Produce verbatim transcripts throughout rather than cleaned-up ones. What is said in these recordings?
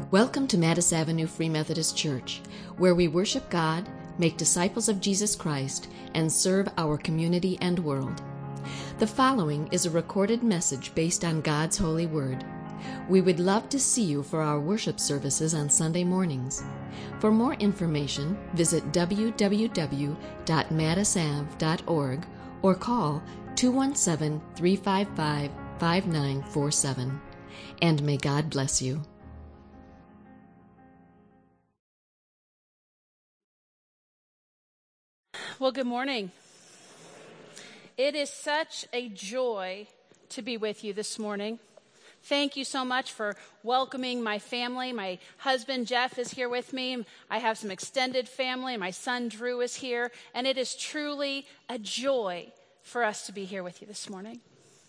Welcome to Mattis Avenue Free Methodist Church, where we worship God, make disciples of Jesus Christ, and serve our community and world. The following is a recorded message based on God's holy word. We would love to see you for our worship services on Sunday mornings. For more information, visit w w w dot mattis av dot org or call two one seven, three five five, five nine four seven. And may God bless you. Well, good morning. It is such a joy to be with you this morning. Thank you so much for welcoming my family. My husband, Jeff, is here with me. I have some extended family. My son, Drew, is here. And it is truly a joy for us to be here with you this morning.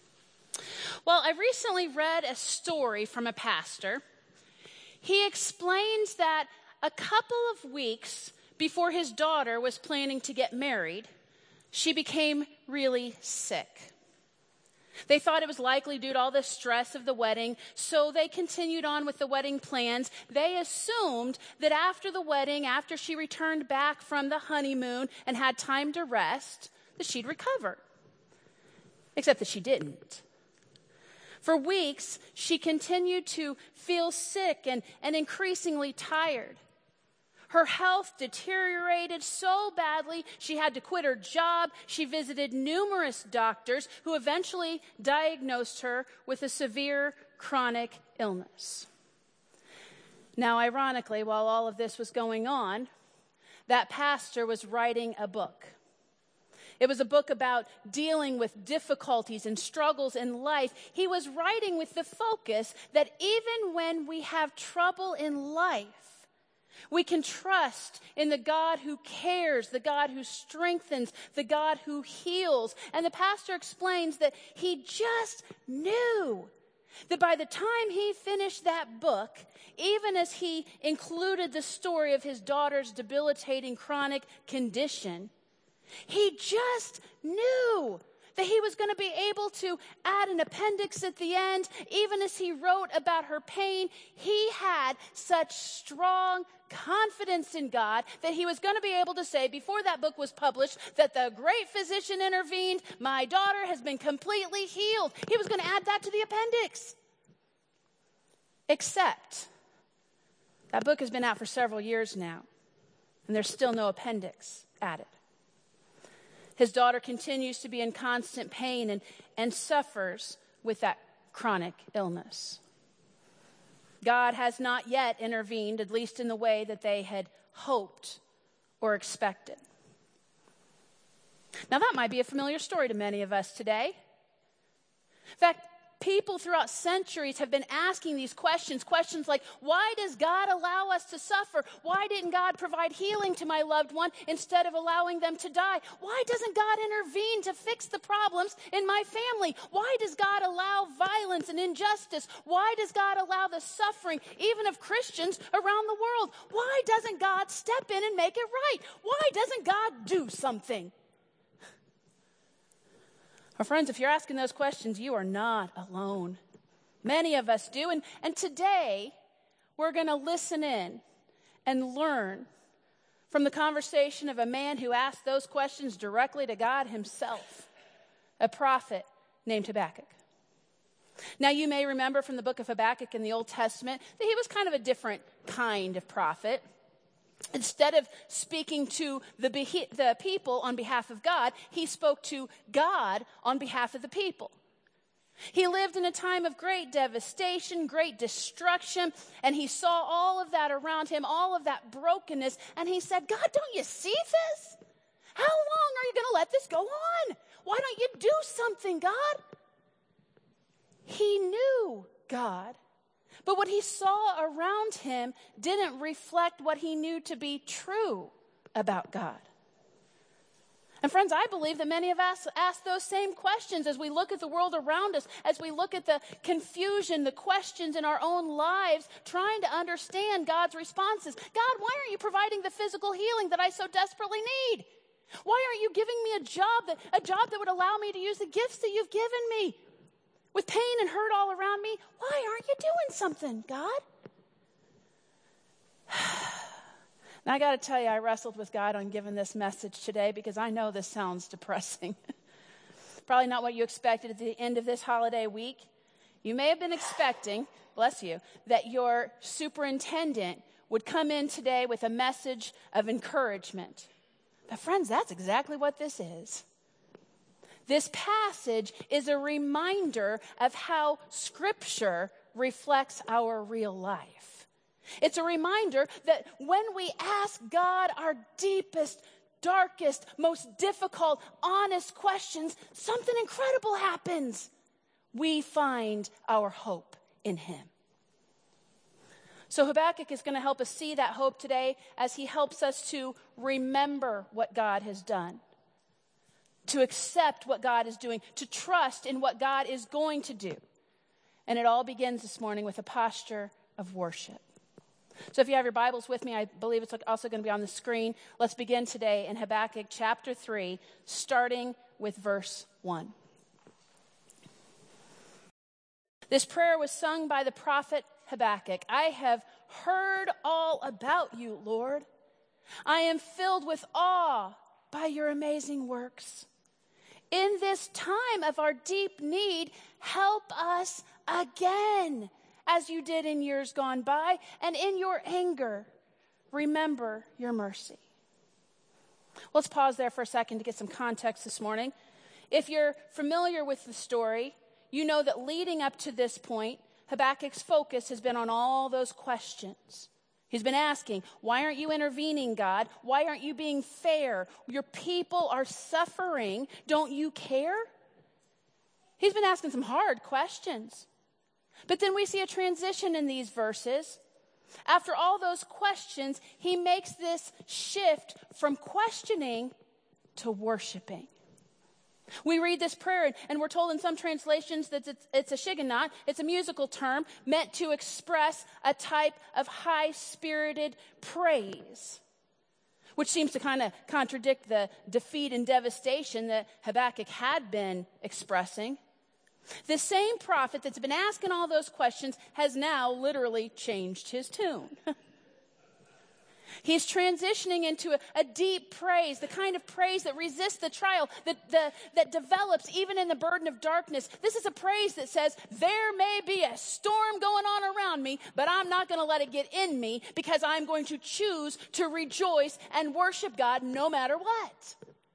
Well, I recently read a story from a pastor. He explains that a couple of weeks before his daughter was planning to get married, she became really sick. They thought it was likely due to all the stress of the wedding, so they continued on with the wedding plans. They assumed that after the wedding, after she returned back from the honeymoon and had time to rest, that she'd recover. Except that she didn't. For weeks, she continued to feel sick and, and increasingly tired. Her health deteriorated so badly, she had to quit her job. She visited numerous doctors who eventually diagnosed her with a severe chronic illness. Now, ironically, while all of this was going on, that pastor was writing a book. It was a book about dealing with difficulties and struggles in life. He was writing with the focus that even when we have trouble in life, we can trust in the God who cares, the God who strengthens, the God who heals. And the pastor explains that he just knew that by the time he finished that book, even as he included the story of his daughter's debilitating chronic condition, he just knew that he was going to be able to add an appendix at the end. Even as he wrote about her pain, he had such strong confidence in God that he was going to be able to say before that book was published that the great physician intervened, my daughter has been completely healed. He was going to add that to the appendix. Except that book has been out for several years now, and there's still no appendix added. His daughter continues to be in constant pain and, and suffers with that chronic illness. God has not yet intervened, at least in the way that they had hoped or expected. Now, that might be a familiar story to many of us today. In fact, people throughout centuries have been asking these questions, questions like, why does God allow us to suffer? Why didn't God provide healing to my loved one instead of allowing them to die? Why doesn't God intervene to fix the problems in my family? Why does God allow violence and injustice? Why does God allow the suffering, even of Christians around the world? Why doesn't God step in and make it right? Why doesn't God do something? Well, friends, if you're asking those questions, you are not alone. Many of us do. And, and today, we're going to listen in and learn from the conversation of a man who asked those questions directly to God himself, a prophet named Habakkuk. Now, you may remember from the book of Habakkuk in the Old Testament that he was kind of a different kind of prophet. Instead of speaking to the, be- the people on behalf of God, he spoke to God on behalf of the people. He lived in a time of great devastation, great destruction, and he saw all of that around him, all of that brokenness, and he said, God, don't you see this? How long are you going to let this go on? Why don't you do something, God? He knew God. But what he saw around him didn't reflect what he knew to be true about God. And friends, I believe that many of us ask those same questions as we look at the world around us, as we look at the confusion, the questions in our own lives, trying to understand God's responses. God, why aren't you providing the physical healing that I so desperately need? Why aren't you giving me a job that a job that would allow me to use the gifts that you've given me? With pain and hurt all around me, why aren't you doing something, God? And I got to tell you, I wrestled with God on giving this message today because I know this sounds depressing. Probably not what you expected at the end of this holiday week. You may have been expecting, bless you, that your superintendent would come in today with a message of encouragement. But friends, that's exactly what this is. This passage is a reminder of how Scripture reflects our real life. It's a reminder that when we ask God our deepest, darkest, most difficult, honest questions, something incredible happens. We find our hope in Him. So Habakkuk is going to help us see that hope today as he helps us to remember what God has done, to accept what God is doing, to trust in what God is going to do. And it all begins this morning with a posture of worship. So if you have your Bibles with me, I believe it's also going to be on the screen. Let's begin today in Habakkuk chapter three, starting with verse one. This prayer was sung by the prophet Habakkuk. I have heard all about you, Lord. I am filled with awe by your amazing works. In this time of our deep need, help us again, as you did in years gone by, and in your anger, remember your mercy. Let's pause there for a second to get some context this morning. If you're familiar with the story, you know that leading up to this point, Habakkuk's focus has been on all those questions. He's been asking, why aren't you intervening, God? Why aren't you being fair? Your people are suffering. Don't you care? He's been asking some hard questions. But then we see a transition in these verses. After all those questions, he makes this shift from questioning to worshiping. We read this prayer, and we're told in some translations that it's, it's a shiganat. It's a musical term meant to express a type of high-spirited praise, which seems to kind of contradict the defeat and devastation that Habakkuk had been expressing. The same prophet that's been asking all those questions has now literally changed his tune. He's transitioning into a, a deep praise, the kind of praise that resists the trial, that, the, that develops even in the burden of darkness. This is a praise that says, there may be a storm going on around me, but I'm not going to let it get in me because I'm going to choose to rejoice and worship God no matter what.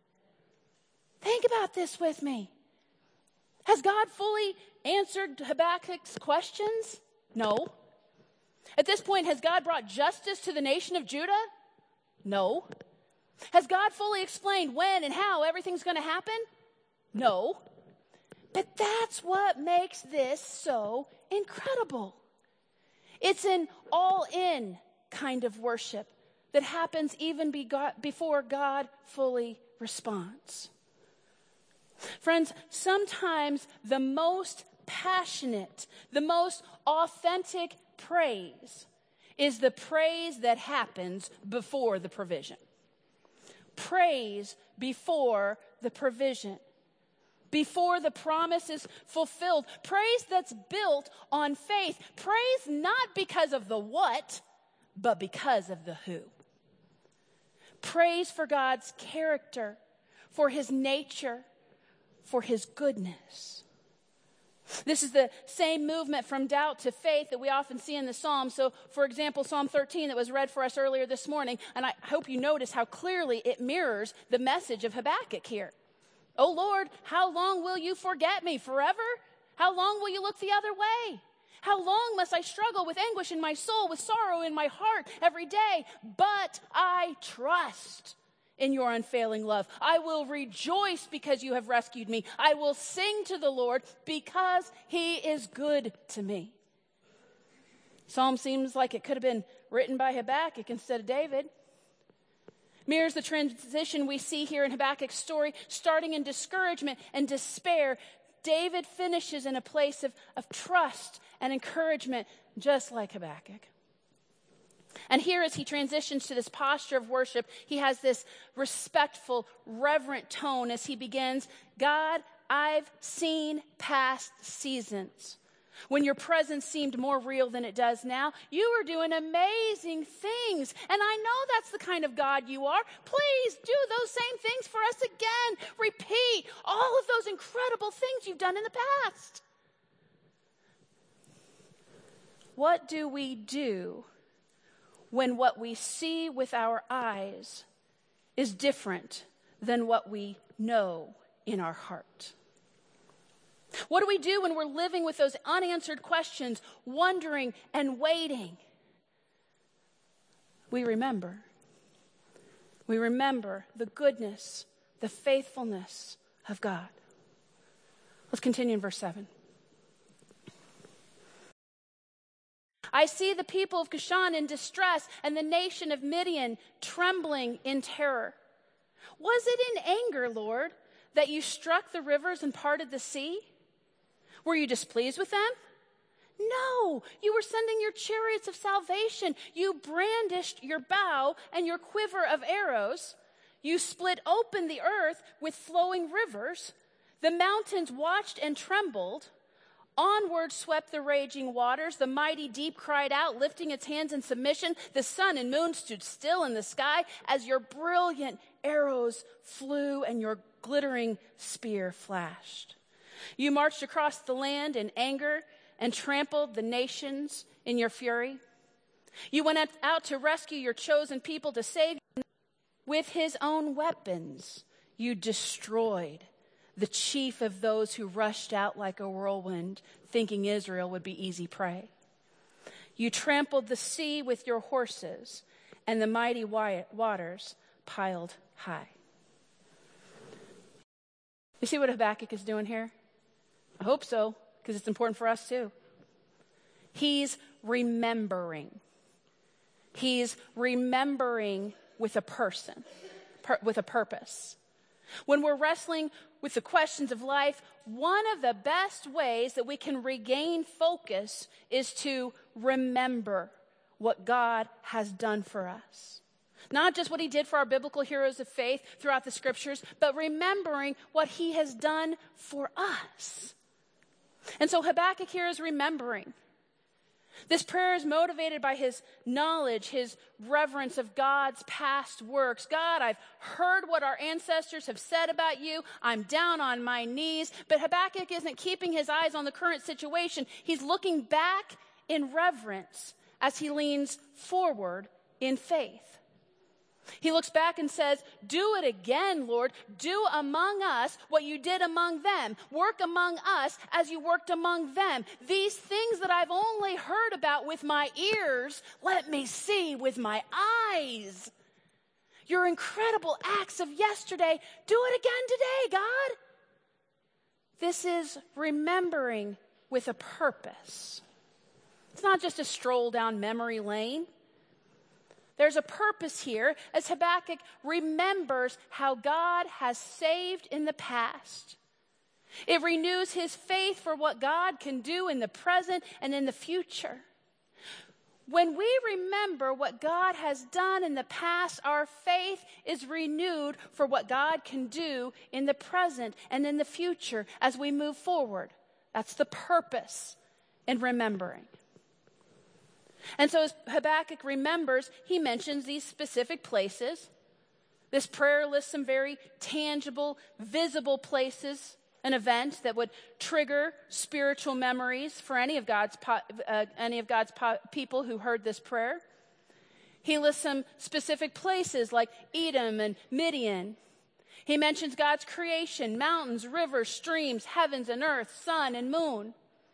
Think about this with me. Has God fully answered Habakkuk's questions? No. At this point, has God brought justice to the nation of Judah? No. Has God fully explained when and how everything's going to happen? No. But that's what makes this so incredible. It's an all-in kind of worship that happens even before God fully responds. Friends, sometimes the most passionate, the most authentic praise is the praise that happens before the provision. Praise before the provision. Before the promise is fulfilled. Praise that's built on faith. Praise not because of the what, but because of the who. Praise for God's character, for His nature, for His goodness. This is the same movement from doubt to faith that we often see in the Psalms. So, for example, Psalm thirteen that was read for us earlier this morning, and I hope you notice how clearly it mirrors the message of Habakkuk here. Oh Lord, how long will you forget me? Forever? How long will you look the other way? How long must I struggle with anguish in my soul, with sorrow in my heart every day? But I trust in your unfailing love. I will rejoice because you have rescued me. I will sing to the Lord because He is good to me. Psalm seems like it could have been written by Habakkuk instead of David. Mirrors the transition we see here in Habakkuk's story, starting in discouragement and despair. David finishes in a place of, of trust and encouragement, just like Habakkuk. And here, as he transitions to this posture of worship, he has this respectful, reverent tone as he begins, God, I've seen past seasons. when your presence seemed more real than it does now. You were doing amazing things. And I know that's the kind of God you are. Please do those same things for us again. Repeat all of those incredible things you've done in the past. What do we do when what we see with our eyes is different than what we know in our heart? What do we do when we're living with those unanswered questions, wondering and waiting? We remember. We remember the goodness, the faithfulness of God. Let's continue in verse seven. I see the people of Cushan in distress and the nation of Midian trembling in terror. Was it in anger, Lord, that you struck the rivers and parted the sea? Were you displeased with them? No, you were sending your chariots of salvation. You brandished your bow and your quiver of arrows. You split open the earth with flowing rivers. The mountains watched and trembled. Onward swept the raging waters. The mighty deep cried out, lifting its hands in submission. The sun and moon stood still in the sky as your brilliant arrows flew and your glittering spear flashed. You marched across the land in anger and trampled the nations in your fury. You went out to rescue your chosen people, to save you. With his own weapons, you destroyed the chief of those who rushed out like a whirlwind, thinking Israel would be easy prey. You trampled the sea with your horses, and the mighty waters piled high. You see what Habakkuk is doing here? I hope so, because it's important for us too. He's remembering. He's remembering with a person, per, with a purpose. When we're wrestling with the questions of life, one of the best ways that we can regain focus is to remember what God has done for us. Not just what he did for our biblical heroes of faith throughout the scriptures, but remembering what he has done for us. And so Habakkuk here is remembering. This prayer is motivated by his knowledge, his reverence of God's past works. God, I've heard what our ancestors have said about you. I'm down on my knees. But Habakkuk isn't keeping his eyes on the current situation. He's looking back in reverence as he leans forward in faith. He looks back and says, do it again, Lord. Do among us what you did among them. Work among us as you worked among them. These things that I've only heard about with my ears, let me see with my eyes. Your incredible acts of yesterday, do it again today, God. This is remembering with a purpose. It's not just a stroll down memory lane. There's a purpose here as Habakkuk remembers how God has saved in the past. It renews his faith for what God can do in the present and in the future. When we remember what God has done in the past, our faith is renewed for what God can do in the present and in the future as we move forward. That's the purpose in remembering. And so as Habakkuk remembers, he mentions these specific places. This prayer lists some very tangible, visible places, an event that would trigger spiritual memories for any of God's po- uh, any of God's po- people who heard this prayer. He lists some specific places like Edom and Midian. He mentions God's creation, mountains, rivers, streams, heavens and earth, sun and moon.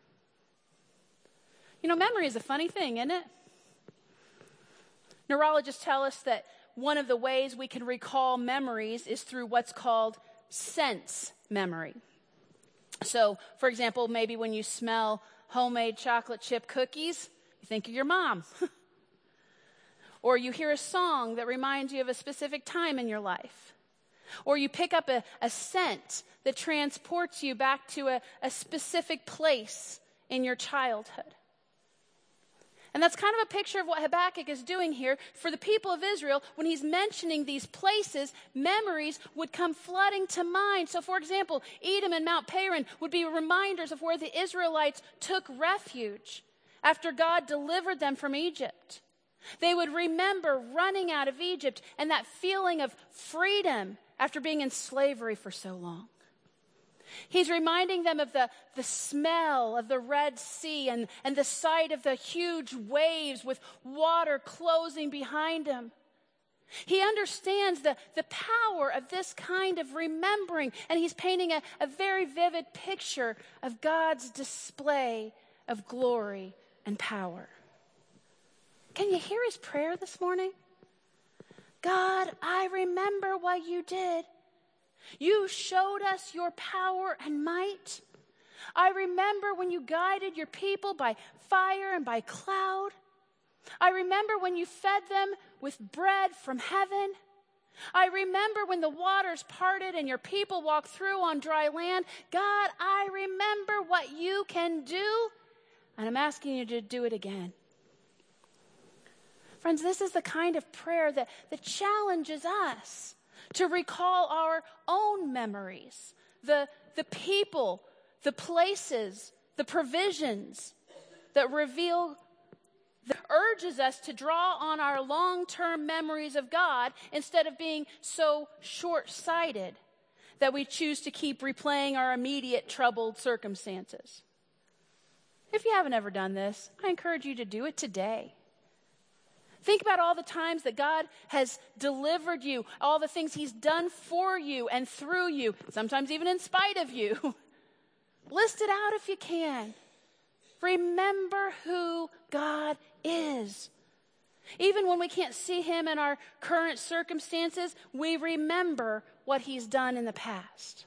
You know, memory is a funny thing, isn't it? Neurologists tell us that one of the ways we can recall memories is through what's called sense memory. So, for example, maybe when you smell homemade chocolate chip cookies, you think of your mom. Or you hear a song that reminds you of a specific time in your life. Or you pick up a, a scent that transports you back to a, a specific place in your childhood. And that's kind of a picture of what Habakkuk is doing here for the people of Israel. When he's mentioning these places, memories would come flooding to mind. So, for example, Edom and Mount Paran would be reminders of where the Israelites took refuge after God delivered them from Egypt. They would remember running out of Egypt and that feeling of freedom after being in slavery for so long. He's reminding them of the, the smell of the Red Sea and, and the sight of the huge waves with water closing behind him. He understands the, the power of this kind of remembering, and he's painting a, a very vivid picture of God's display of glory and power. Can you hear his prayer this morning? God, I remember what you did. You showed us your power and might. I remember when you guided your people by fire and by cloud. I remember when you fed them with bread from heaven. I remember when the waters parted and your people walked through on dry land. God, I remember what you can do, and I'm asking you to do it again. Friends, this is the kind of prayer that, that challenges us to recall our own memories, the, the people, the places, the provisions that reveal, that urges us to draw on our long-term memories of God instead of being so short-sighted that we choose to keep replaying our immediate troubled circumstances. If you haven't ever done this, I encourage you to do it today. Think about all the times that God has delivered you, all the things he's done for you and through you, sometimes even in spite of you. List it out if you can. Remember who God is. Even when we can't see him in our current circumstances, we remember what he's done in the past.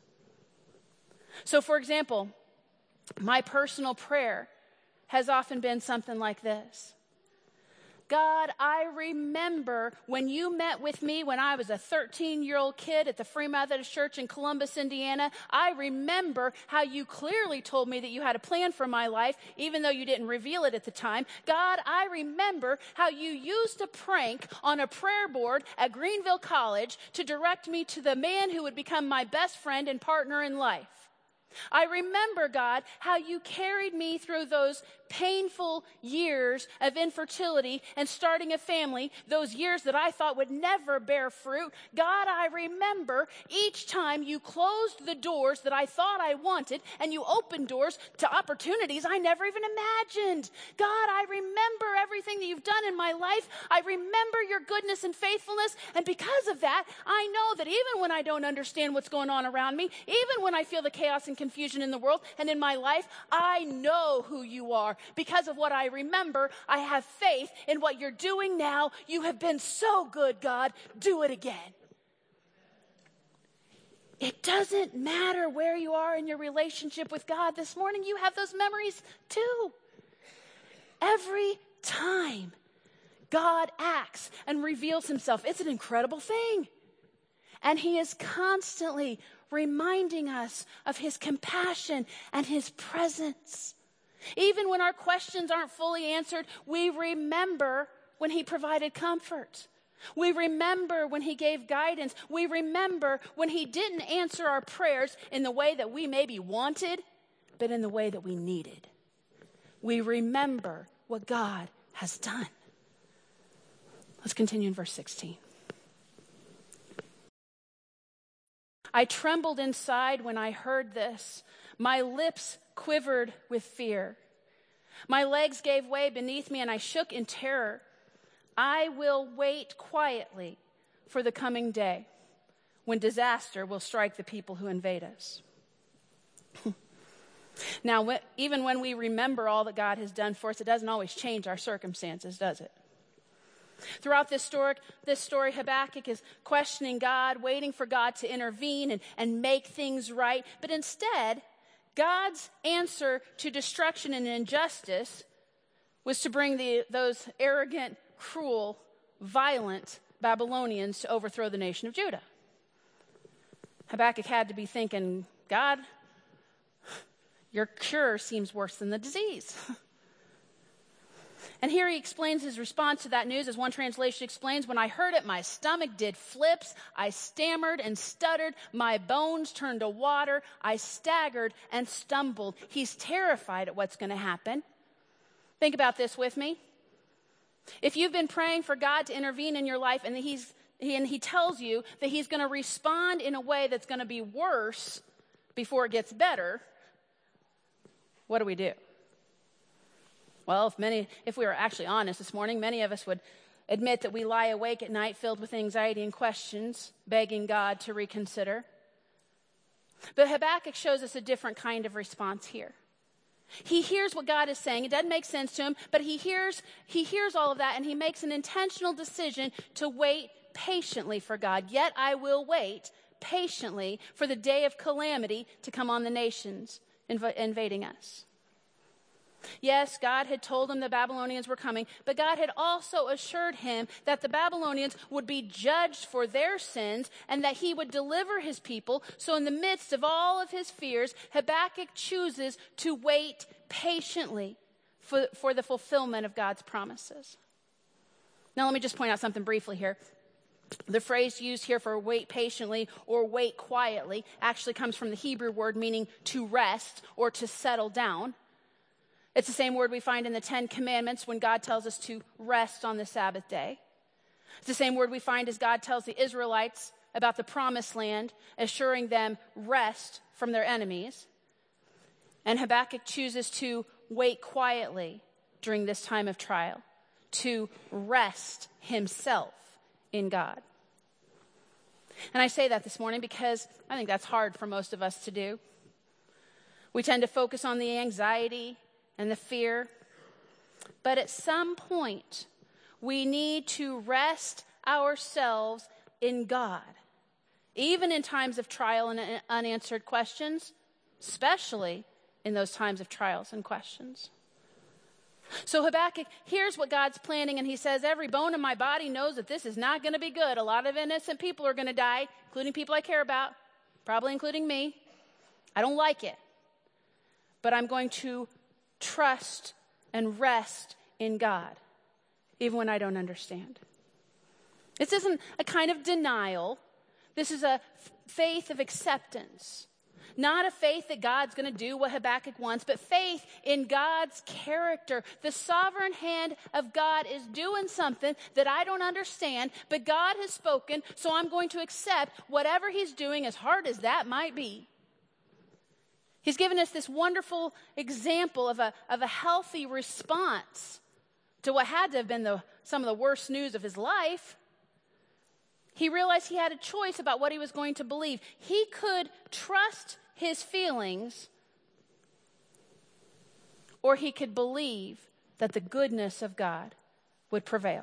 So, for example, my personal prayer has often been something like this. God, I remember when you met with me when I was a thirteen-year-old kid at the Free Methodist Church in Columbus, Indiana. I remember how you clearly told me that you had a plan for my life, even though you didn't reveal it at the time. God, I remember how you used a prank on a prayer board at Greenville College to direct me to the man who would become my best friend and partner in life. I remember, God, how you carried me through those painful years of infertility and starting a family, those years that I thought would never bear fruit. God, I remember each time you closed the doors that I thought I wanted and you opened doors to opportunities I never even imagined. God, I remember everything that you've done in my life. I remember your goodness and faithfulness, and because of that, I know that even when I don't understand what's going on around me, even when I feel the chaos and confusion in the world and in my life, I know who you are. Because of what I remember, I have faith in what you're doing now. You have been so good, God. Do it again. It doesn't matter where you are in your relationship with God this morning. You have those memories too. Every time God acts and reveals himself, it's an incredible thing. And he is constantly reminding us of his compassion and his presence. Even when our questions aren't fully answered, we remember when he provided comfort. We remember when he gave guidance. We remember when he didn't answer our prayers in the way that we maybe wanted, but in the way that we needed. We remember what God has done. Let's continue in verse sixteen. I trembled inside when I heard this. My lips quivered with fear. My legs gave way beneath me and I shook in terror. I will wait quietly for the coming day when disaster will strike the people who invade us. Now, even when we remember all that God has done for us, it doesn't always change our circumstances, does it? Throughout this story, this story, Habakkuk is questioning God, waiting for God to intervene and, and make things right. But instead, God's answer to destruction and injustice was to bring the, those arrogant, cruel, violent Babylonians to overthrow the nation of Judah. Habakkuk had to be thinking, God, your cure seems worse than the disease. And here he explains his response to that news, as one translation explains, when I heard it, my stomach did flips. I stammered and stuttered. My bones turned to water. I staggered and stumbled. He's terrified at what's going to happen. Think about this with me. If you've been praying for God to intervene in your life and he's he, and he tells you that he's going to respond in a way that's going to be worse before it gets better, what do we do? Well, if many, if we were actually honest this morning, many of us would admit that we lie awake at night filled with anxiety and questions, begging God to reconsider. But Habakkuk shows us a different kind of response here. He hears what God is saying. It doesn't make sense to him, but he hears, he hears all of that, and he makes an intentional decision to wait patiently for God. Yet I will wait patiently for the day of calamity to come on the nations inv- invading us. Yes, God had told him the Babylonians were coming, but God had also assured him that the Babylonians would be judged for their sins and that he would deliver his people. So in the midst of all of his fears, Habakkuk chooses to wait patiently for, for the fulfillment of God's promises. Now let me just point out something briefly here. The phrase used here for wait patiently or wait quietly actually comes from the Hebrew word meaning to rest or to settle down. It's the same word we find in the Ten Commandments when God tells us to rest on the Sabbath day. It's the same word we find as God tells the Israelites about the promised land, assuring them rest from their enemies. And Habakkuk chooses to wait quietly during this time of trial, to rest himself in God. And I say that this morning because I think that's hard for most of us to do. We tend to focus on the anxiety and the fear. But at some point, we need to rest ourselves in God, even in times of trial and unanswered questions, especially in those times of trials and questions. So Habakkuk hears what God's planning, and he says, every bone in my body knows that this is not going to be good. A lot of innocent people are going to die, including people I care about, probably including me. I don't like it. But I'm going to trust and rest in God, even when I don't understand. This isn't a kind of denial. This is a f- faith of acceptance. Not a faith that God's going to do what Habakkuk wants, but faith in God's character. The sovereign hand of God is doing something that I don't understand, but God has spoken, so I'm going to accept whatever he's doing, as hard as that might be. He's given us this wonderful example of a, of a healthy response to what had to have been the, some of the worst news of his life. He realized he had a choice about what he was going to believe. He could trust his feelings, or he could believe that the goodness of God would prevail.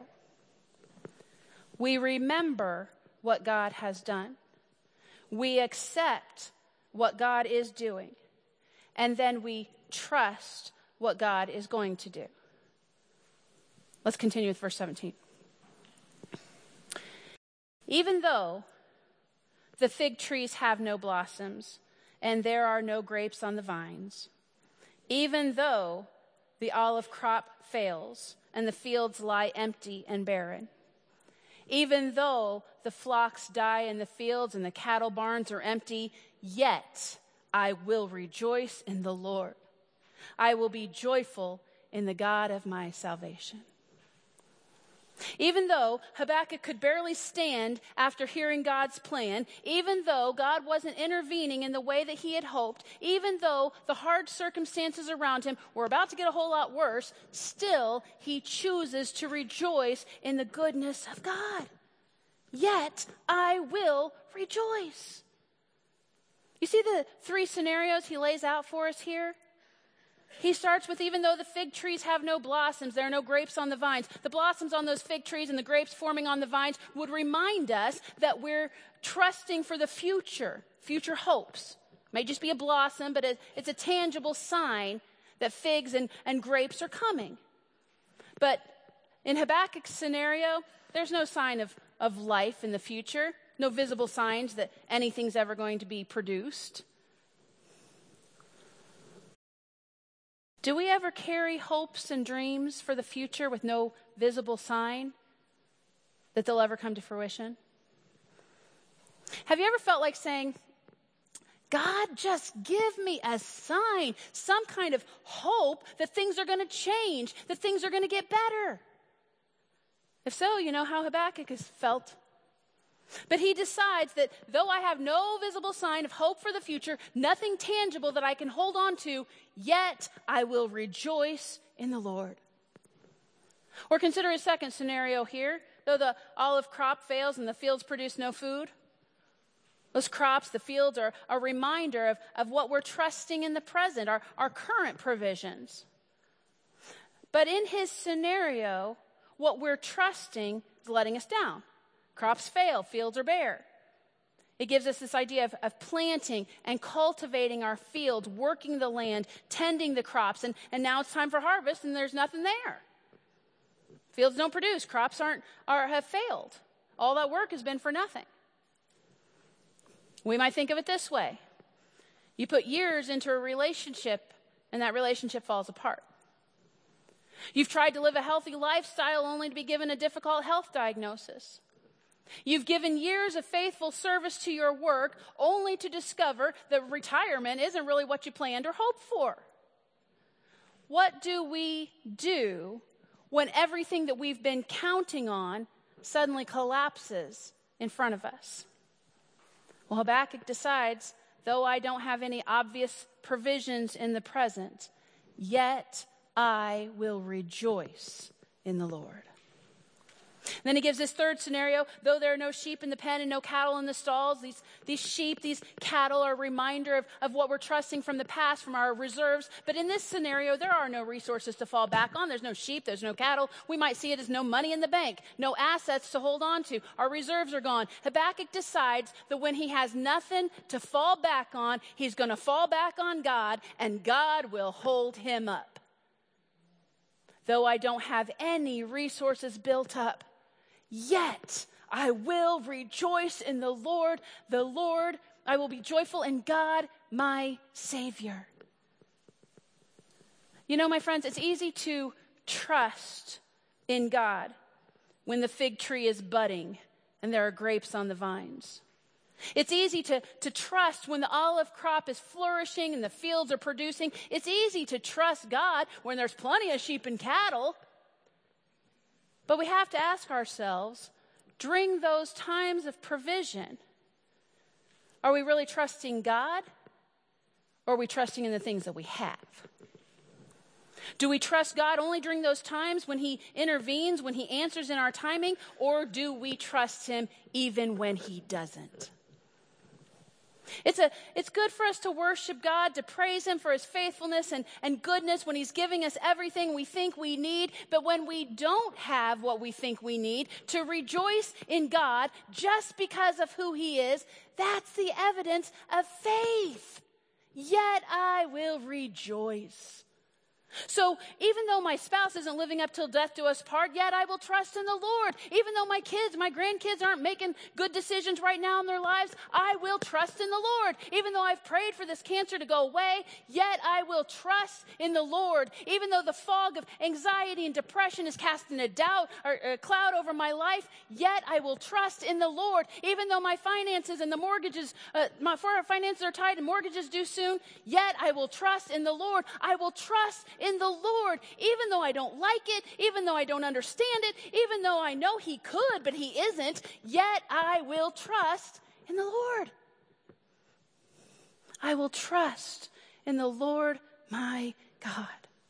We remember what God has done. We accept what God is doing. And then we trust what God is going to do. Let's continue with verse seventeen. Even though the fig trees have no blossoms, and there are no grapes on the vines, even though the olive crop fails, and the fields lie empty and barren, even though the flocks die in the fields and the cattle barns are empty, yet I will rejoice in the Lord. I will be joyful in the God of my salvation. Even though Habakkuk could barely stand after hearing God's plan, even though God wasn't intervening in the way that he had hoped, even though the hard circumstances around him were about to get a whole lot worse, still he chooses to rejoice in the goodness of God. Yet I will rejoice. You see the three scenarios he lays out for us here? He starts with, even though the fig trees have no blossoms, there are no grapes on the vines. The blossoms on those fig trees and the grapes forming on the vines would remind us that we're trusting for the future, future hopes. It may just be a blossom, but it, it's a tangible sign that figs and, and grapes are coming. But in Habakkuk's scenario, there's no sign of, of life in the future, no visible signs that anything's ever going to be produced. Do we ever carry hopes and dreams for the future with no visible sign that they'll ever come to fruition? Have you ever felt like saying, God, just give me a sign, some kind of hope that things are going to change, that things are going to get better? If so, you know how Habakkuk has felt. But he decides that though I have no visible sign of hope for the future, nothing tangible that I can hold on to, yet I will rejoice in the Lord. Or consider a second scenario here. Though the olive crop fails and the fields produce no food, those crops, the fields, are a reminder of, of what we're trusting in the present, our, our current provisions. But in his scenario, what we're trusting is letting us down. Crops fail, fields are bare. It gives us this idea of, of planting and cultivating our fields, working the land, tending the crops, and, and now it's time for harvest and there's nothing there. Fields don't produce, crops aren't are, have failed. All that work has been for nothing. We might think of it this way. You put years into a relationship and that relationship falls apart. You've tried to live a healthy lifestyle only to be given a difficult health diagnosis. You've given years of faithful service to your work only to discover that retirement isn't really what you planned or hoped for. What do we do when everything that we've been counting on suddenly collapses in front of us? Well, Habakkuk decides, though I don't have any obvious provisions in the present, yet I will rejoice in the Lord. Then he gives this third scenario. Though there are no sheep in the pen and no cattle in the stalls, these, these sheep, these cattle are a reminder of, of what we're trusting from the past, from our reserves. But in this scenario, there are no resources to fall back on. There's no sheep, there's no cattle. We might see it as no money in the bank, no assets to hold on to. Our reserves are gone. Habakkuk decides that when he has nothing to fall back on, he's going to fall back on God, and God will hold him up. Though I don't have any resources built up, yet I will rejoice in the Lord. The Lord, I will be joyful in God, my Savior. You know, my friends, it's easy to trust in God when the fig tree is budding and there are grapes on the vines. It's easy to, to trust when the olive crop is flourishing and the fields are producing. It's easy to trust God when there's plenty of sheep and cattle. But we have to ask ourselves, during those times of provision, are we really trusting God, or are we trusting in the things that we have? Do we trust God only during those times when he intervenes, when he answers in our timing, or do we trust him even when he doesn't? It's a, it's good for us to worship God, to praise him for his faithfulness and, and goodness when he's giving us everything we think we need. But when we don't have what we think we need, to rejoice in God just because of who he is, that's the evidence of faith. Yet I will rejoice. So even though my spouse isn't living up till death do us part, yet I will trust in the Lord. Even though my kids, my grandkids aren't making good decisions right now in their lives, I will trust in the Lord. Even though I've prayed for this cancer to go away, yet I will trust in the Lord. Even though the fog of anxiety and depression is casting a doubt or a cloud over my life, yet I will trust in the Lord. Even though my finances and the mortgages, uh, my finances are tight and mortgages due soon, yet I will trust in the Lord. I will trust in the Lord, even though I don't like it, even though I don't understand it, even though I know he could, but he isn't, yet I will trust in the Lord. I will trust in the Lord my God.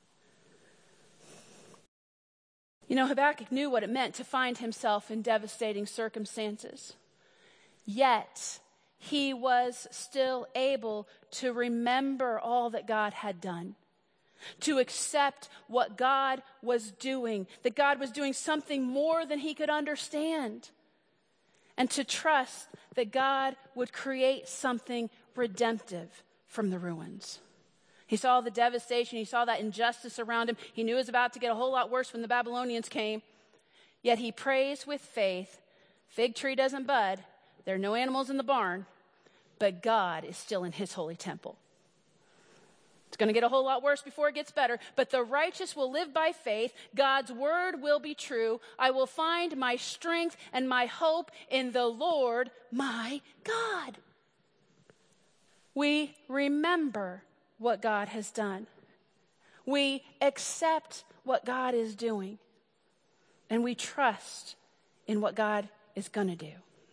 You know, Habakkuk knew what it meant to find himself in devastating circumstances. Yet, he was still able to remember all that God had done. To accept what God was doing, that God was doing something more than he could understand, and to trust that God would create something redemptive from the ruins. He saw the devastation, he saw that injustice around him. He knew it was about to get a whole lot worse when the Babylonians came. Yet he prays with faith. Fig tree doesn't bud, there are no animals in the barn, but God is still in his holy temple. It's going to get a whole lot worse before it gets better. But the righteous will live by faith. God's word will be true. I will find my strength and my hope in the Lord, my God. We remember what God has done. We accept what God is doing. And we trust in what God is going to do.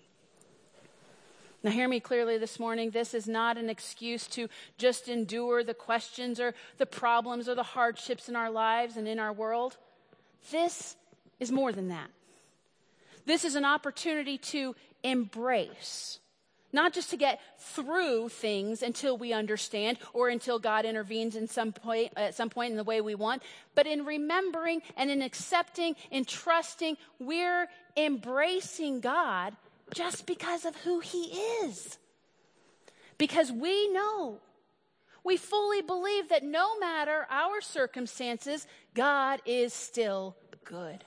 Now, hear me clearly this morning. This is not an excuse to just endure the questions or the problems or the hardships in our lives and in our world. This is more than that. This is an opportunity to embrace, not just to get through things until we understand or until God intervenes in some point, at some point in the way we want, but in remembering and in accepting and trusting, we're embracing God just because of who he is. Because we know, we fully believe that no matter our circumstances, God is still good.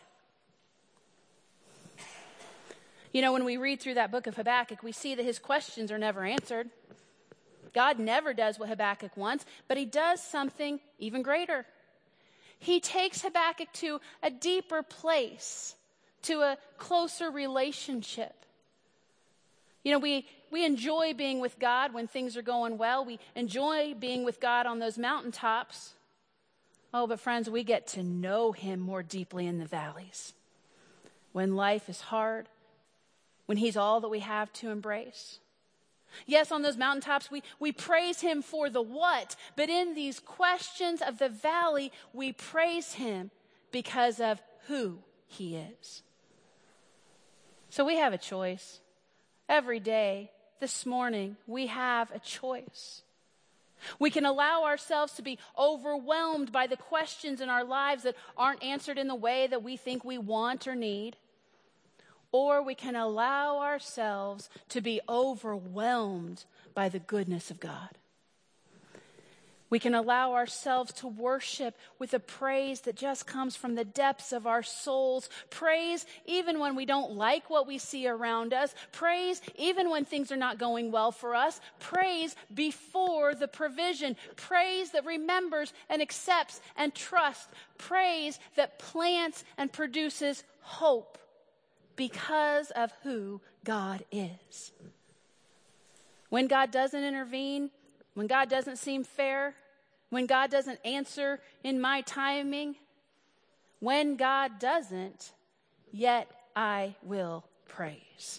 You know, when we read through that book of Habakkuk, we see that his questions are never answered. God never does what Habakkuk wants, but he does something even greater. He takes Habakkuk to a deeper place, to a closer relationship. You know, we, we enjoy being with God when things are going well. We enjoy being with God on those mountaintops. Oh, but friends, we get to know him more deeply in the valleys. When life is hard, when he's all that we have to embrace. Yes, on those mountaintops, we, we praise him for the what, but in these questions of the valley, we praise him because of who he is. So we have a choice. Every day, this morning, we have a choice. We can allow ourselves to be overwhelmed by the questions in our lives that aren't answered in the way that we think we want or need. Or we can allow ourselves to be overwhelmed by the goodness of God. We can allow ourselves to worship with a praise that just comes from the depths of our souls. Praise even when we don't like what we see around us. Praise even when things are not going well for us. Praise before the provision. Praise that remembers and accepts and trusts. Praise that plants and produces hope because of who God is. When God doesn't intervene, when God doesn't seem fair, when God doesn't answer in my timing, when God doesn't, yet I will praise.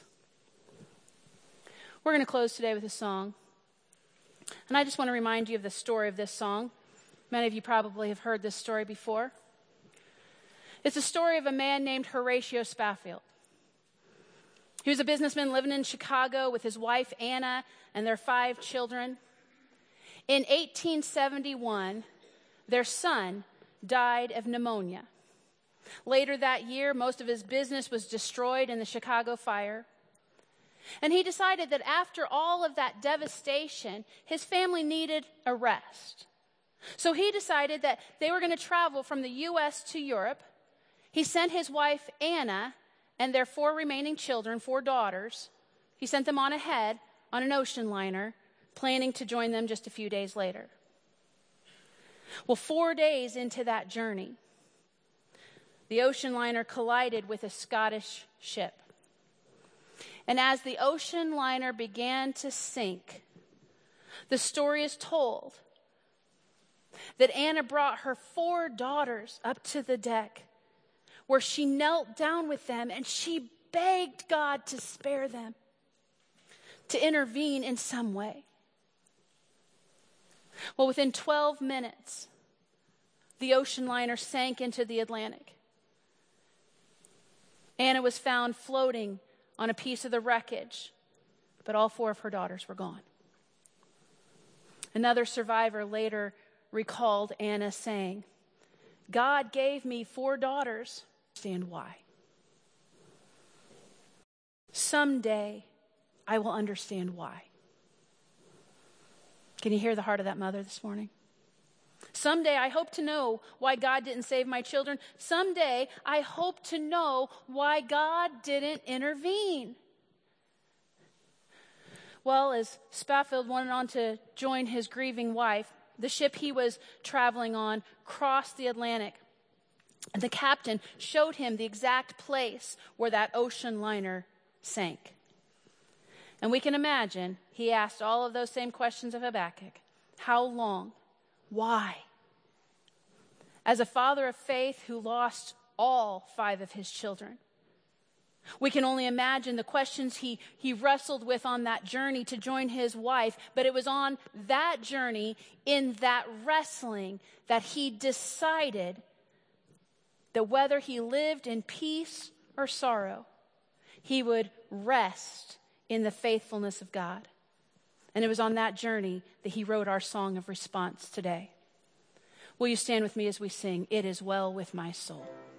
We're going to close today with a song. And I just want to remind you of the story of this song. Many of you probably have heard this story before. It's a story of a man named Horatio Spafford. He was a businessman living in Chicago with his wife Anna and their five children. In eighteen seventy-one, their son died of pneumonia. Later that year, most of his business was destroyed in the Chicago fire. And he decided that after all of that devastation, his family needed a rest. So he decided that they were going to travel from the U S to Europe. He sent his wife Anna and their four remaining children, four daughters, he sent them on ahead on an ocean liner, planning to join them just a few days later. Well, four days into that journey, the ocean liner collided with a Scottish ship. And as the ocean liner began to sink, the story is told that Anna brought her four daughters up to the deck, where she knelt down with them and she begged God to spare them, to intervene in some way. Well, within twelve minutes, the ocean liner sank into the Atlantic. Anna was found floating on a piece of the wreckage, but all four of her daughters were gone. Another survivor later recalled Anna saying, "God gave me four daughters. Understand why. Someday I will understand why." Can you hear the heart of that mother this morning? Someday I hope to know why God didn't save my children. Someday I hope to know why God didn't intervene. Well, as Spafford went on to join his grieving wife, the ship he was traveling on, crossed the Atlantic. The captain showed him the exact place where that ocean liner sank. And we can imagine he asked all of those same questions of Habakkuk. How long? Why? As a father of faith who lost all five of his children, we can only imagine the questions he, he wrestled with on that journey to join his wife. But it was on that journey, in that wrestling, that he decided that whether he lived in peace or sorrow, he would rest in the faithfulness of God. And it was on that journey that he wrote our song of response today. Will you stand with me as we sing, "It Is Well With My Soul"?